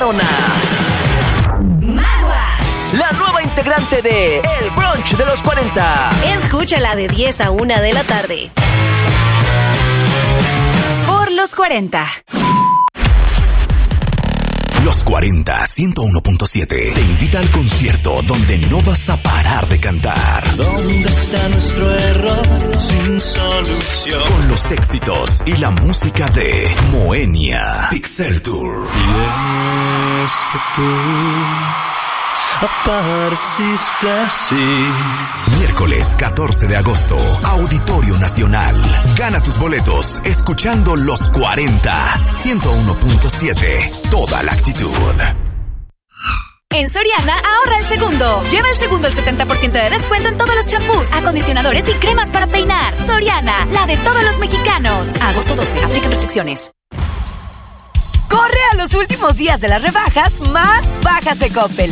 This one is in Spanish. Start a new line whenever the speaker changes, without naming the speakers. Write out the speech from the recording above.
presentaron a
Magua,
la nueva integrante de El Brunch de los 40.
escúchala de 10 a 1 de la tarde. Por los 40.
Los 40 101.7 te invita al concierto donde no vas a parar de cantar.
¿Dónde está nuestro error sin solución?
Con los éxitos y la música de Moenia. Pixel Tour.
Y es que tú apareciste así.
Miércoles 14 de agosto, Auditorio Nacional. Gana tus boletos escuchando Los 40 101.7. Toda la actitud.
En Soriana, ahorra el segundo. Lleva el segundo el 70% de descuento en todos los champús, acondicionadores y cremas para peinar. Soriana, la de todos los mexicanos. Agosto 12, aplican restricciones.
Corre a los últimos días de las rebajas más bajas de Coppel.